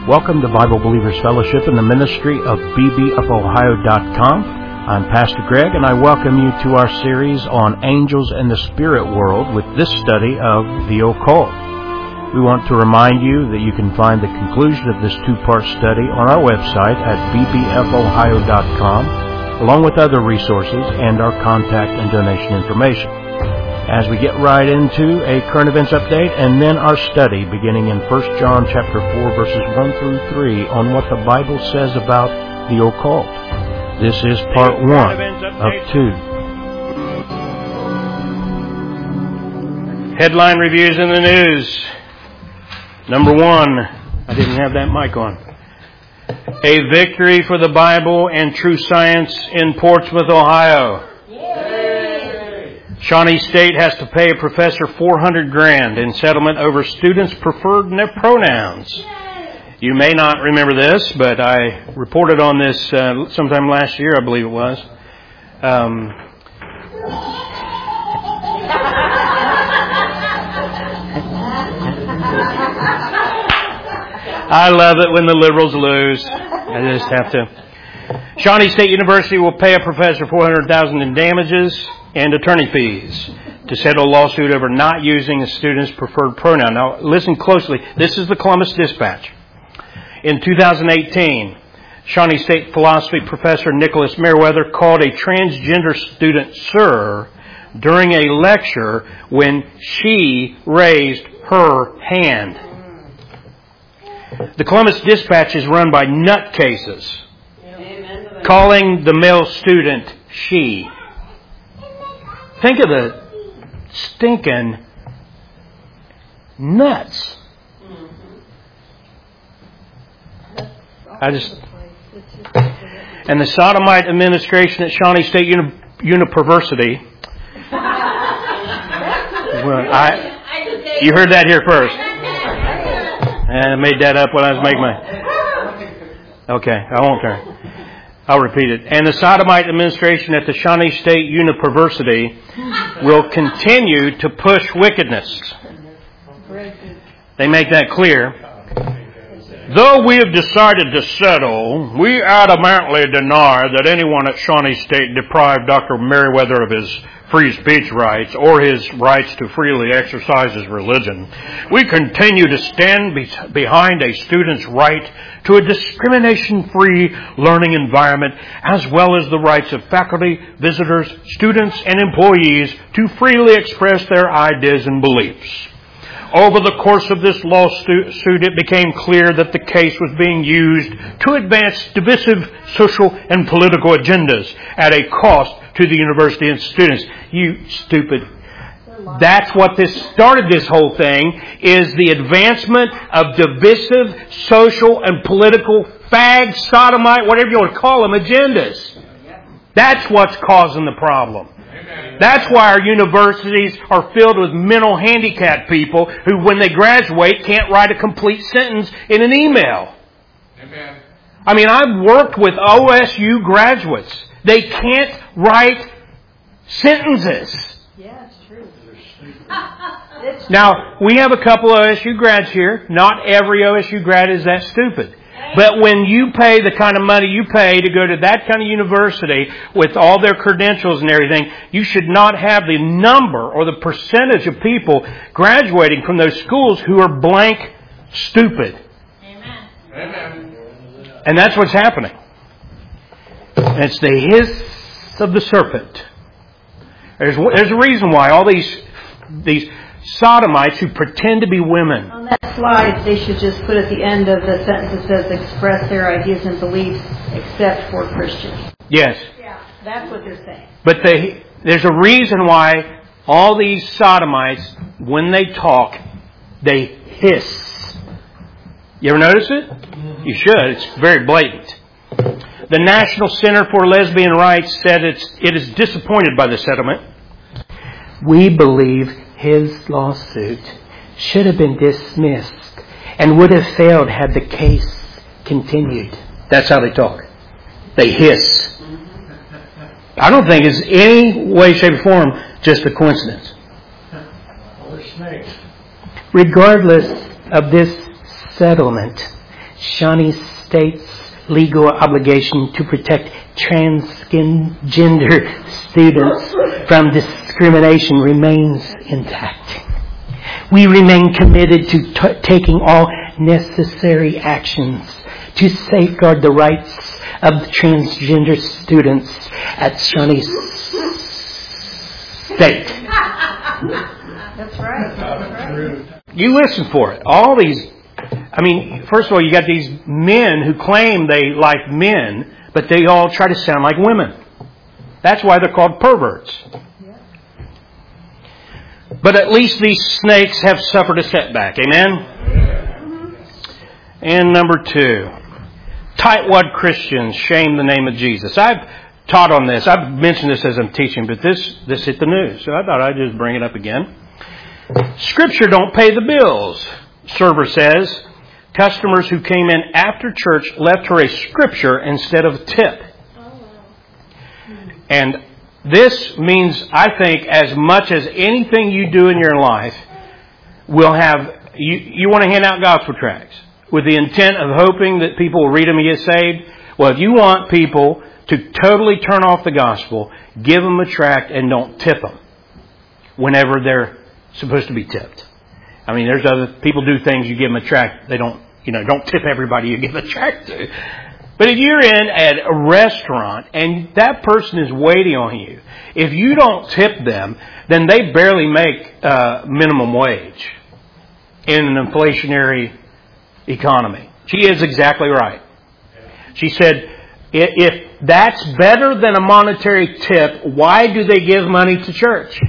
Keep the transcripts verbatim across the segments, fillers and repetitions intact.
Welcome to Bible Believers Fellowship in the ministry of B B F Ohio dot com. I'm Pastor Greg, and I welcome you to our series on angels and the spirit world with this study of the occult. We want to remind you that you can find the conclusion of this two-part study on our website at B B F Ohio dot com, along with other resources and our contact and donation information. As we get right into a current events update and then our study beginning in First John chapter four verses one through three on what the Bible says about the occult. This is part one of two. Headline reviews in the news. Number one, I didn't have that mic on. A victory for the Bible and true science in Portsmouth, Ohio. Shawnee State has to pay a professor four hundred grand in settlement over students' preferred pronouns. You may not remember this, but I reported on this uh, sometime last year, I believe it was. Um, I love it when the liberals lose. I just have to. Shawnee State University will pay a professor four hundred thousand dollars in damages and attorney fees to settle a lawsuit over not using a student's preferred pronoun. Now, listen closely. This is the Columbus Dispatch. In two thousand eighteen, Shawnee State philosophy professor Nicholas Merriweather called a transgender student sir during a lecture when she raised her hand. The Columbus Dispatch is run by nutcases, calling the male student she. Think of the stinking nuts. I just and the sodomite administration at Shawnee State Uni, University. Well, I you heard that here first. And I made that up when I was making my. Okay, I won't turn. I'll repeat it. And the sodomite administration at the Shawnee State University will continue to push wickedness. They make that clear. Though we have decided to settle, we adamantly deny that anyone at Shawnee State deprived Doctor Merriweather of his free speech rights or his rights to freely exercise his religion. We continue to stand be- behind a student's right to a discrimination-free learning environment, as well as the rights of faculty, visitors, students, and employees to freely express their ideas and beliefs. Over the course of this lawsuit, it became clear that the case was being used to advance divisive social and political agendas at a cost to the university and students. You stupid. That's what this started this whole thing, is the advancement of divisive social and political fag, sodomite, whatever you want to call them, agendas. That's what's causing the problem. That's why our universities are filled with mental handicapped people who, when they graduate, can't write a complete sentence in an email. Amen. I mean, I've worked with O S U graduates. They can't write sentences. Yeah, it's true. Now, we have a couple of O S U grads here. Not every O S U grad is that stupid. But when you pay the kind of money you pay to go to that kind of university with all their credentials and everything, you should not have the number or the percentage of people graduating from those schools who are blank stupid. Amen. Amen. And that's what's happening. And it's the hiss of the serpent. There's, there's a reason why all these these sodomites who pretend to be women. On that slide, they should just put at the end of the sentence that says express their ideas and beliefs except for Christians. Yes. Yeah, that's what they're saying. But they, there's a reason why all these sodomites, when they talk, they hiss. You ever notice it? You should. It's very blatant. The National Center for Lesbian Rights said it's, it is disappointed by the settlement. We believe his lawsuit should have been dismissed and would have failed had the case continued. That's how they talk. They hiss. I don't think it's any way, shape, or form just a coincidence. Well, they're snakes. Regardless of this settlement, Shawnee State's legal obligation to protect transgender students from discrimination remains intact. We remain committed to t- taking all necessary actions to safeguard the rights of transgender students at Shawnee State. That's right. That's right. You listen for it. All these, I mean, first of all, you got these men who claim they like men, but they all try to sound like women. That's why they're called perverts. But at least these snakes have suffered a setback. Amen? And number two, tightwad Christians shame the name of Jesus. I've taught on this. I've mentioned this as I'm teaching, but this, this hit the news. So I thought I'd just bring it up again. Scripture don't pay the bills, server says. Customers who came in after church left her a scripture instead of a tip. And this means, I think, as much as anything you do in your life will have, you, you want to hand out gospel tracts with the intent of hoping that people will read them and get saved. Well, if you want people to totally turn off the gospel, give them a tract and don't tip them whenever they're supposed to be tipped. I mean, there's other people do things, you give them a tract, they don't, you know, don't tip everybody you give a tract to. But if you're in at a restaurant and that person is waiting on you, if you don't tip them, then they barely make uh, minimum wage in an inflationary economy. She is exactly right. She said, if that's better than a monetary tip, why do they give money to church?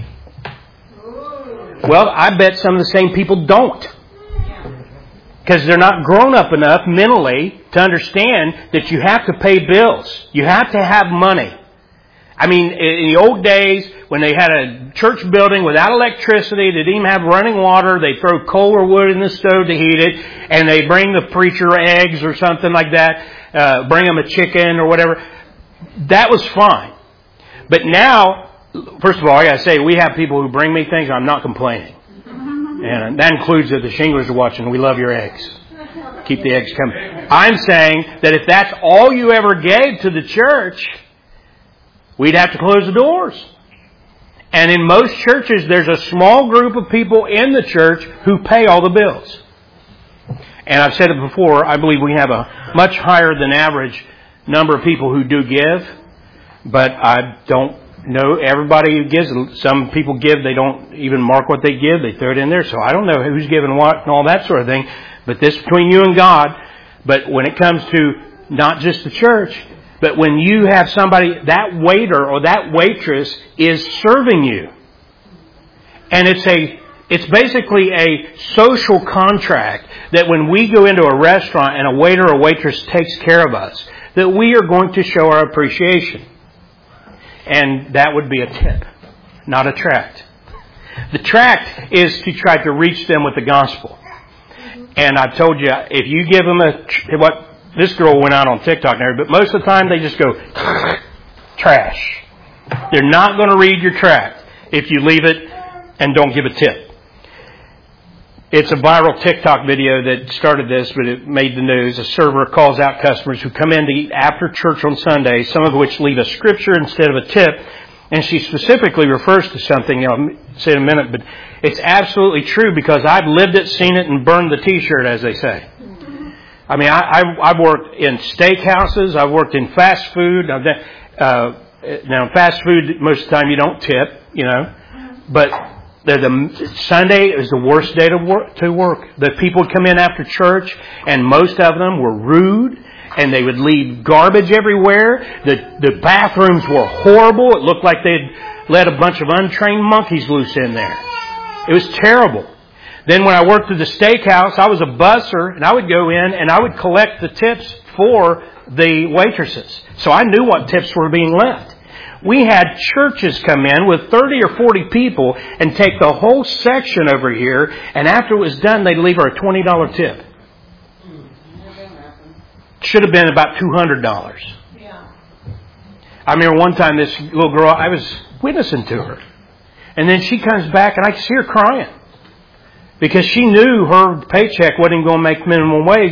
Well, I bet some of the same people don't. Because they're not grown up enough mentally to understand that you have to pay bills. You have to have money. I mean, in the old days, when they had a church building without electricity, they didn't even have running water, they throw coal or wood in the stove to heat it, and they bring the preacher eggs or something like that, uh, bring them a chicken or whatever. That was fine. But now, first of all, I gotta say, we have people who bring me things, I'm not complaining. And that includes that the Shinglers are watching. We love your eggs. Keep the eggs coming. I'm saying that if that's all you ever gave to the church, we'd have to close the doors. And in most churches, there's a small group of people in the church who pay all the bills. And I've said it before, I believe we have a much higher than average number of people who do give. But I don't know everybody who gives. Some people give, they don't even mark what they give. They throw it in there. So I don't know who's giving what and all that sort of thing. But this is between you and God. But when it comes to not just the church, but when you have somebody, that waiter or that waitress is serving you. And it's a, it's basically a social contract that when we go into a restaurant and a waiter or waitress takes care of us, that we are going to show our appreciation. And that would be a tip, not a tract. The tract is to try to reach them with the gospel. And I've told you, if you give them a, what, this girl went out on TikTok and everything, but most of the time they just go, trash. They're not going to read your tract if you leave it and don't give a tip. It's a viral TikTok video that started this, but it made the news. A server calls out customers who come in to eat after church on Sunday, some of which leave a scripture instead of a tip. And she specifically refers to something, I'll say in a minute, but it's absolutely true because I've lived it, seen it, and burned the t-shirt, as they say. I mean, I, I, I've worked in steakhouses. I've worked in fast food. I've done, uh, now, fast food, most of the time you don't tip, you know. But the, the Sunday is the worst day to work, to work. The people would come in after church, and most of them were rude, and they would leave garbage everywhere. The, the bathrooms were horrible. It looked like they'd let a bunch of untrained monkeys loose in there. It was terrible. Then when I worked at the steakhouse, I was a busser, and I would go in and I would collect the tips for the waitresses. So I knew what tips were being left. We had churches come in with thirty or forty people and take the whole section over here, and after it was done, they'd leave her a twenty dollars tip. Should have been about two hundred dollars. I remember one time this little girl, I was witnessing to her. And then she comes back and I could see her crying. Because she knew her paycheck wasn't going to make minimum wage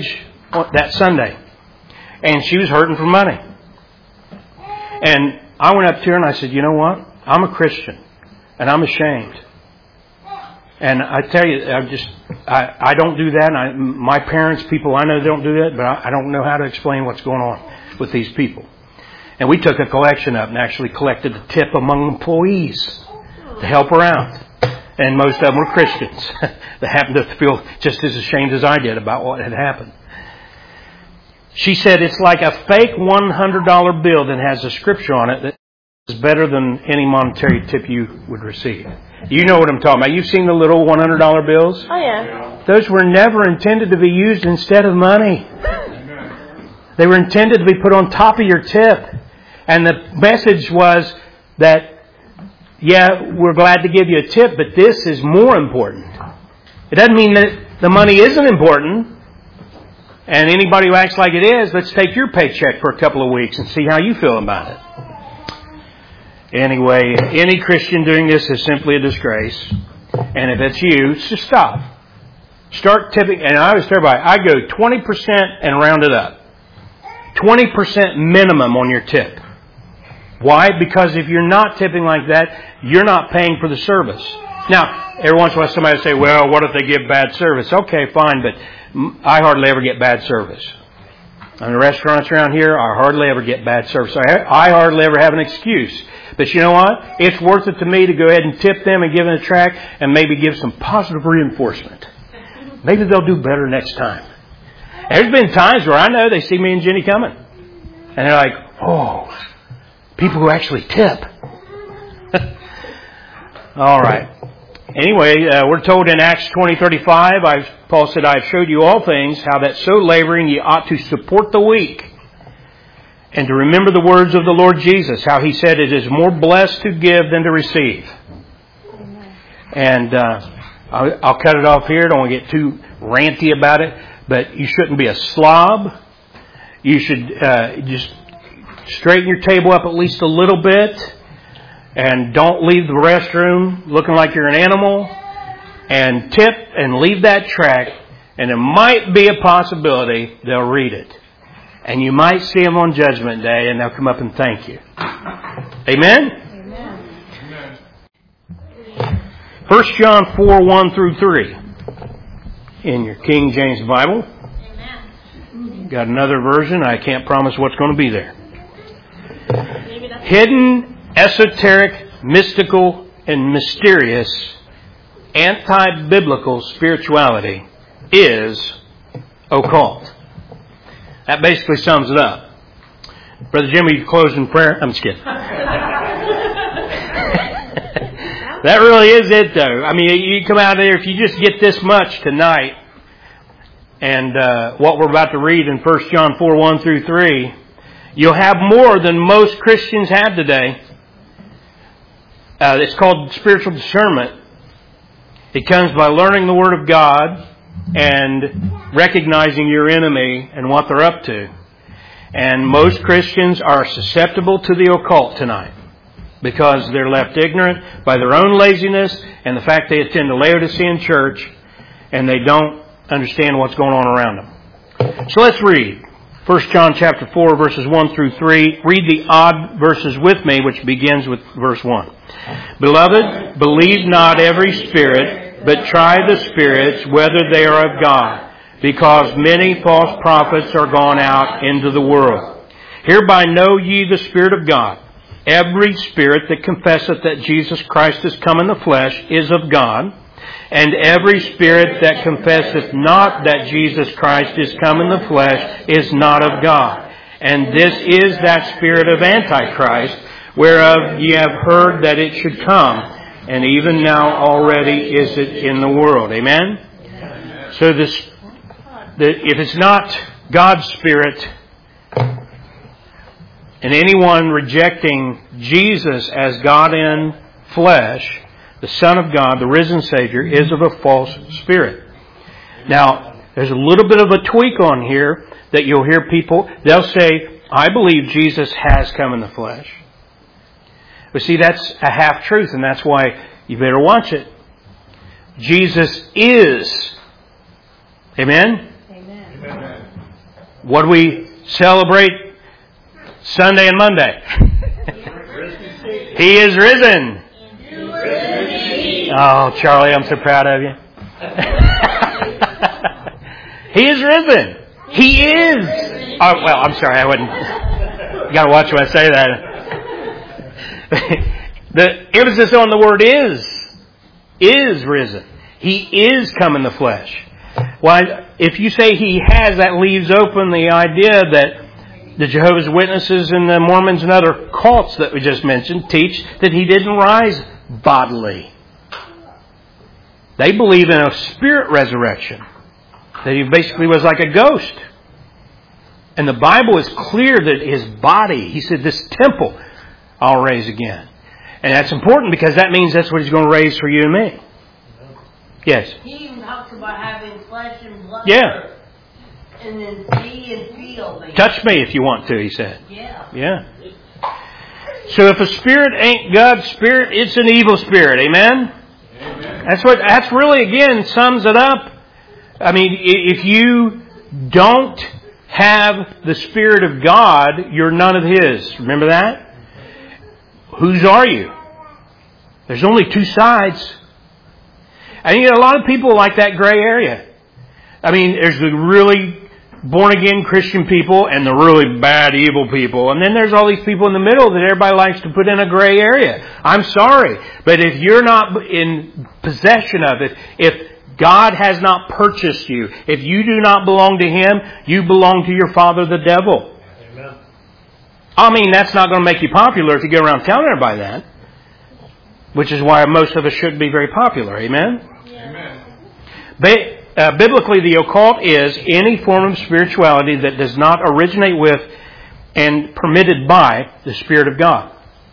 that Sunday. And she was hurting for money. And I went up to her and I said, you know what? I'm a Christian. And I'm ashamed. And I tell you, I just, I, I don't do that. And I, my parents, people I know don't do that, but I, I don't know how to explain what's going on with these people. And we took a collection up and actually collected a tip among employees to help her out. And most of them were Christians that happened to feel just as ashamed as I did about what had happened. She said it's like a fake one hundred dollar bill that has a scripture on it that is better than any monetary tip you would receive. You know what I'm talking about. You've seen the little one hundred dollar bills? Oh, yeah. Those were never intended to be used instead of money. They were intended to be put on top of your tip. And the message was that, yeah, we're glad to give you a tip, but this is more important. It doesn't mean that the money isn't important. And anybody who acts like it is, let's take your paycheck for a couple of weeks and see how you feel about it. Anyway, any Christian doing this is simply a disgrace. And if it's you, just stop. Start tipping. And I always tell everybody, I go twenty percent and round it up. twenty percent minimum on your tip. Why? Because if you're not tipping like that, you're not paying for the service. Now, every once in a while somebody will say, well, what if they give bad service? Okay, fine, but I hardly ever get bad service. In the restaurants around here, I hardly ever get bad service. I, I hardly ever have an excuse. But you know what? It's worth it to me to go ahead and tip them and give them a tract and maybe give some positive reinforcement. Maybe they'll do better next time. There's been times where I know they see me and Jenny coming. And they're like, oh, people who actually tip. All right. Anyway, uh, we're told in Acts twenty thirty-five, I've, Paul said, I've showed you all things, how that so laboring ye ought to support the weak, and to remember the words of the Lord Jesus, how He said it is more blessed to give than to receive. Amen. And uh, I'll, I'll cut it off here. Don't want to get too ranty about it, but you shouldn't be a slob. You should uh, just straighten your table up at least a little bit. And don't leave the restroom looking like you're an animal. And tip and leave that tract. And it might be a possibility they'll read it. And you might see them on Judgment Day and they'll come up and thank you. Amen? Amen. First John four, one through three. In your King James Bible. Amen. Got another version. I can't promise what's going to be there. Hidden, esoteric, mystical, and mysterious anti-biblical spirituality is occult. That basically sums it up. Brother Jimmy, you close in prayer? I'm just kidding. That really is it, though. I mean, you come out of there, if you just get this much tonight, and uh, what we're about to read in First John four, one through three, you'll have more than most Christians have today. Uh, it's called spiritual discernment. It comes by learning the Word of God and recognizing your enemy and what they're up to. And most Christians are susceptible to the occult tonight because they're left ignorant by their own laziness and the fact they attend a Laodicean church and they don't understand what's going on around them. So let's read. First John chapter four, verses one through three. Read the odd verses with me, which begins with verse one. Beloved, believe not every spirit, but try the spirits whether they are of God, because many false prophets are gone out into the world. Hereby know ye the Spirit of God. Every spirit that confesseth that Jesus Christ is come in the flesh is of God. And every spirit that confesseth not that Jesus Christ is come in the flesh is not of God. And this is that spirit of Antichrist, whereof ye have heard that it should come, and even now already is it in the world. Amen? Amen. So this, the, if it's not God's Spirit, and anyone rejecting Jesus as God in flesh, the Son of God, the risen Savior, is of a false spirit. Now, there's a little bit of a tweak on here that you'll hear people, they'll say, I believe Jesus has come in the flesh. But see, that's a half-truth, and that's why you better watch it. Jesus is. Amen? Amen. What do we celebrate Sunday and Monday? He is risen. Oh, Charlie, I'm so proud of you. He is risen. He is. Oh, well, I'm sorry. I wouldn't. You got to watch when I say that. The emphasis on the word is. Is risen. He is come in the flesh. Well, if you say He has, that leaves open the idea that the Jehovah's Witnesses and the Mormons and other cults that we just mentioned teach that He didn't rise bodily. They believe in a spirit resurrection. That He basically was like a ghost. And the Bible is clear that His body, He said, this temple I'll raise again. And that's important because that means that's what He's going to raise for you and me. Yes? He even talks about having flesh and blood. Yeah. And then see and feel. Touch me if you want to, He said. Yeah. Yeah. So if a spirit ain't God's spirit, it's an evil spirit. Amen? Amen. That's what, that's really, again, sums it up. I mean, if you don't have the Spirit of God, you're none of His. Remember that? Whose are you? There's only two sides. And you get a lot of people like that gray area. I mean, there's the really born-again Christian people and the really bad, evil people. And then there's all these people in the middle that everybody likes to put in a gray area. I'm sorry, but if you're not in possession of it, if God has not purchased you, if you do not belong to Him, you belong to your father, the devil. Amen. I mean, that's not going to make you popular if you go around telling everybody that. Which is why most of us shouldn't be very popular. Amen? Amen. Ba- uh, biblically, the occult is any form of spirituality that does not originate with and permitted by the Spirit of God.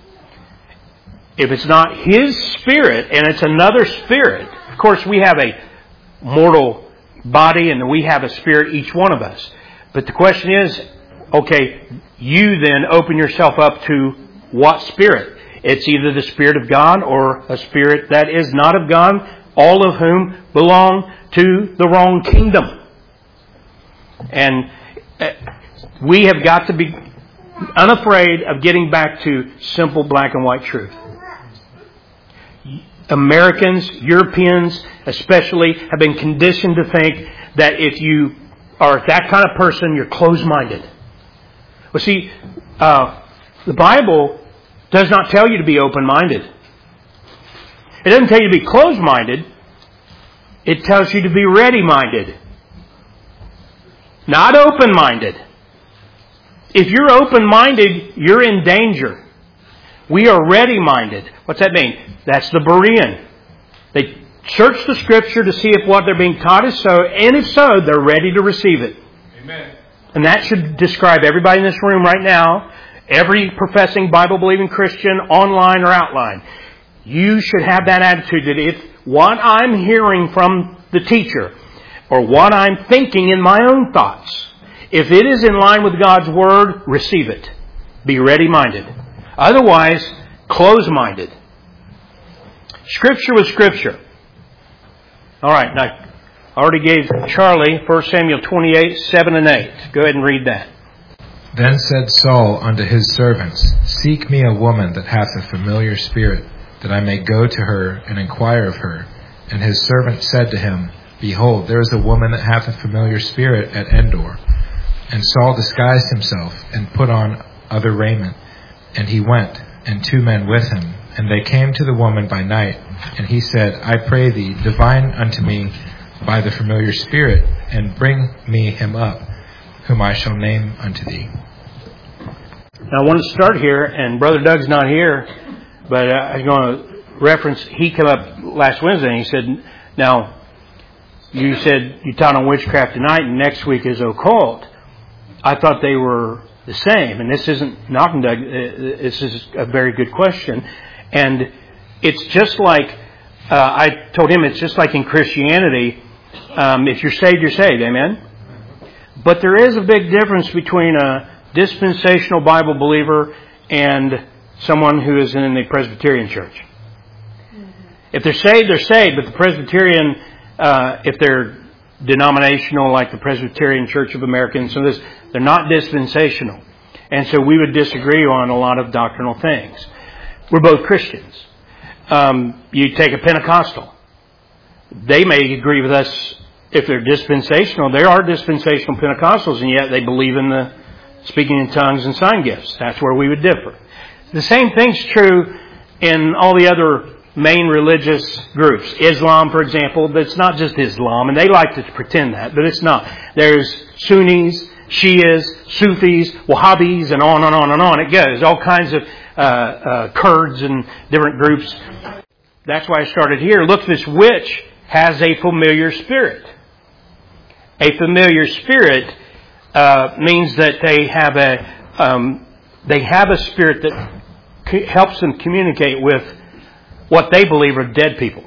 If it's not His Spirit and it's another spirit, of course we have a mortal body and we have a spirit, each one of us. But the question is, okay, you then open yourself up to what spirit? It's either the Spirit of God or a spirit that is not of God, all of whom belong to the wrong kingdom. And we have got to be unafraid of getting back to simple black and white truth. Americans, Europeans especially, have been conditioned to think that if you are that kind of person, you're closed-minded. Well, see, uh, the Bible does not tell you to be open-minded. It doesn't tell you to be closed-minded. It tells you to be ready-minded. Not open-minded. If you're open-minded, you're in danger. We are ready-minded. What's that mean? That's the Berean. They search the Scripture to see if what they're being taught is so, and if so, they're ready to receive it. Amen. And that should describe everybody in this room right now, every professing Bible-believing Christian, online or outline. You should have that attitude that if what I'm hearing from the teacher, or what I'm thinking in my own thoughts, if it is in line with God's Word, receive it. Be ready-minded. Otherwise, close-minded. Scripture was Scripture. All right, now, I already gave Charlie First Samuel twenty-eight, seven and eight. Go ahead and read that. Then said Saul unto his servants, Seek me a woman that hath a familiar spirit, that I may go to her and inquire of her. And his servant said to him, Behold, there is a woman that hath a familiar spirit at Endor. And Saul disguised himself, and put on other raiment. And he went, and two men with him. And they came to the woman by night. And he said, I pray thee, divine unto me by the familiar spirit, and bring me him up, whom I shall name unto thee. Now I want to start here, and Brother Doug's not here, but uh, I'm going to reference, he came up last Wednesday and he said, now, you said you taught on witchcraft tonight and next week is occult. I thought they were the same, and this isn't knocking Doug, this is a very good question. And it's just like, uh, I told him it's just like in Christianity, um, if you're saved, you're saved, amen? But there is a big difference between a dispensational Bible believer and someone who is in the Presbyterian church. Mm-hmm. If they're saved, they're saved, but the Presbyterian, uh, if they're denominational like the Presbyterian Church of America and some of this. They're not dispensational. And so we would disagree on a lot of doctrinal things. We're both Christians. Um, you take a Pentecostal. They may agree with us if they're dispensational. There are dispensational Pentecostals, and yet they believe in the speaking in tongues and sign gifts. That's where we would differ. The same thing's true in all the other main religious groups. Islam, for example, that's not just Islam, and they like to pretend that, but it's not. There's Sunnis, Shias, Sufis, Wahhabis, and on and on and on it goes. All kinds of uh, uh, Kurds and different groups. That's why I started here. Look, this witch has a familiar spirit. A familiar spirit uh, means that they have a um, they have a spirit that c- helps them communicate with what they believe are dead people.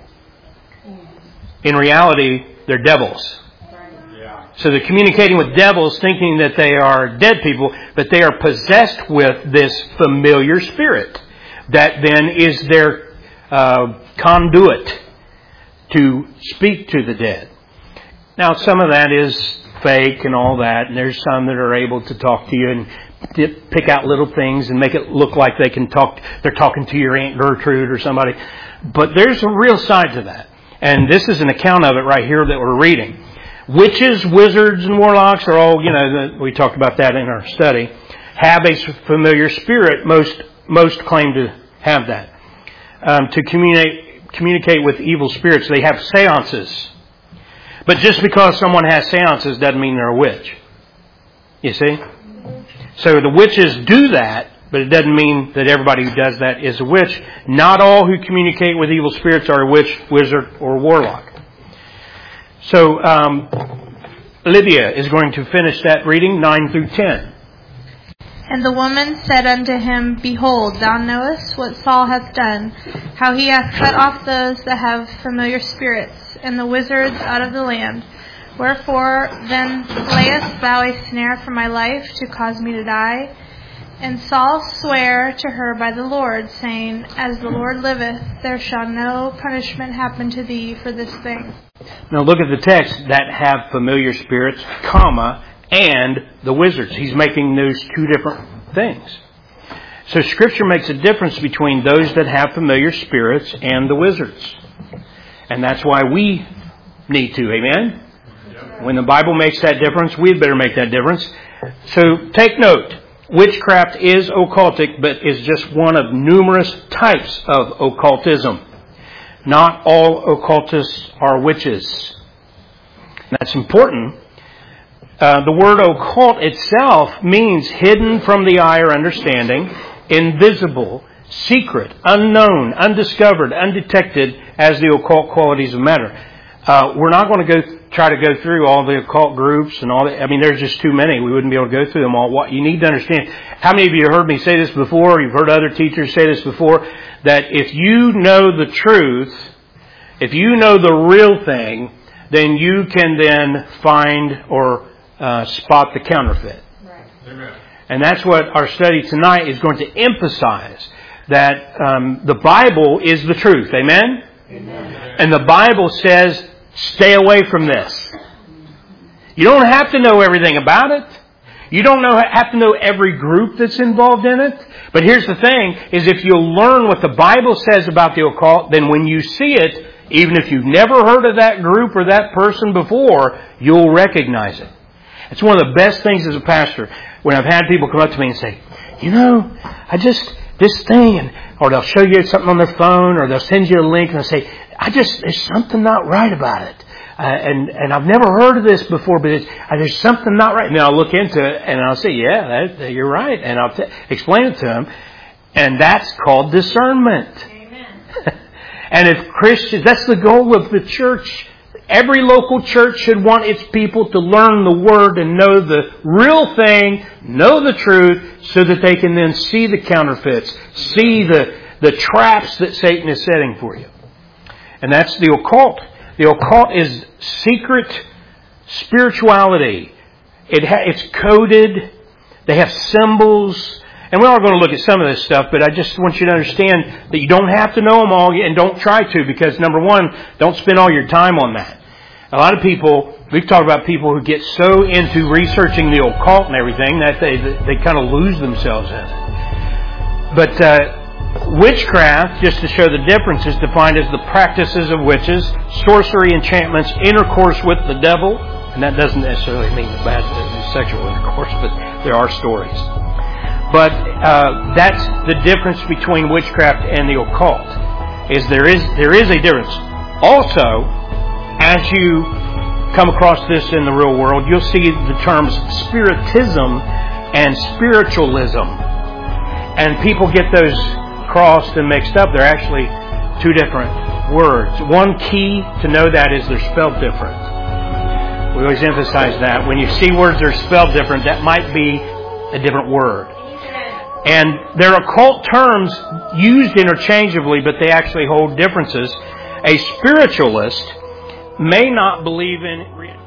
In reality, they're devils. So they're communicating with devils thinking that they are dead people, but they are possessed with this familiar spirit that then is their uh, conduit to speak to the dead. Now, some of that is fake and all that, and there's some that are able to talk to you and pick out little things and make it look like they can talk. They're talking to your Aunt Gertrude or somebody. But there's a real side to that. And this is an account of it right here that we're reading. Witches, wizards, and warlocks are all, you know, we talked about that in our study, have a familiar spirit. Most most claim to have that. Um, to communicate communicate with evil spirits. They have seances. But just because someone has seances doesn't mean they're a witch. You see? So the witches do that, but it doesn't mean that everybody who does that is a witch. Not all who communicate with evil spirits are a witch, wizard, or warlock. So, um, Lydia is going to finish that reading, nine through ten. And the woman said unto him, Behold, thou knowest what Saul hath done, how he hath cut off those that have familiar spirits, and the wizards out of the land. Wherefore then layest thou a snare for my life, to cause me to die? And Saul sware to her by the Lord, saying, As the Lord liveth, there shall no punishment happen to thee for this thing. Now look at the text, that have familiar spirits, comma, and the wizards. He's making those two different things. So Scripture makes a difference between those that have familiar spirits and the wizards. And that's why we need to, amen? When the Bible makes that difference, we'd better make that difference. So take note. Witchcraft is occultic, but is just one of numerous types of occultism. Not all occultists are witches. That's important. Uh, the word occult itself means hidden from the eye or understanding, invisible, secret, unknown, undiscovered, undetected as the occult qualities of matter. Uh, we're not going to go try to go through all the occult groups and all that. I mean, there's just too many. We wouldn't be able to go through them all. What you need to understand, how many of you have heard me say this before, you've heard other teachers say this before, that if you know the truth, if you know the real thing, then you can then find or uh, spot the counterfeit. Right. Amen. And that's what our study tonight is going to emphasize, that um, the Bible is the truth. Amen? Amen. And the Bible says, stay away from this. You don't have to know everything about it. You don't know, have to know every group that's involved in it. But here's the thing, is if you'll learn what the Bible says about the occult, then when you see it, even if you've never heard of that group or that person before, you'll recognize it. It's one of the best things as a pastor when I've had people come up to me and say, you know, I just, this thing, and or they'll show you something on their phone, or they'll send you a link and they'll say, I just, there's something not right about it. Uh, and, and I've never heard of this before, but it's, uh, there's something not right. And then I'll look into it and I'll say, yeah, that, you're right. And I'll t- explain it to them. And that's called discernment. Amen. And if Christians, that's the goal of the church. Every local church should want its people to learn the Word and know the real thing, know the truth, so that they can then see the counterfeits, see the, the traps that Satan is setting for you. And that's the occult. The occult is secret spirituality. It ha- it's coded. They have symbols. And we're all going to look at some of this stuff, but I just want you to understand that you don't have to know them all, and don't try to, because number one, don't spend all your time on that. A lot of people, we've talked about people who get so into researching the occult and everything that they they kind of lose themselves in it. But uh, witchcraft, just to show the difference, is defined as the practices of witches, sorcery, enchantments, intercourse with the devil. And that doesn't necessarily mean the bad the sexual intercourse, but there are stories. But uh, that's the difference between witchcraft and the occult. Is there is there is a difference. Also, as you come across this in the real world, you'll see the terms spiritism and spiritualism. And people get those crossed and mixed up. They're actually two different words. One key to know that is they're spelled different. We always emphasize that. When you see words that are spelled different, that might be a different word. And there are occult terms used interchangeably, but they actually hold differences. A spiritualist may not believe in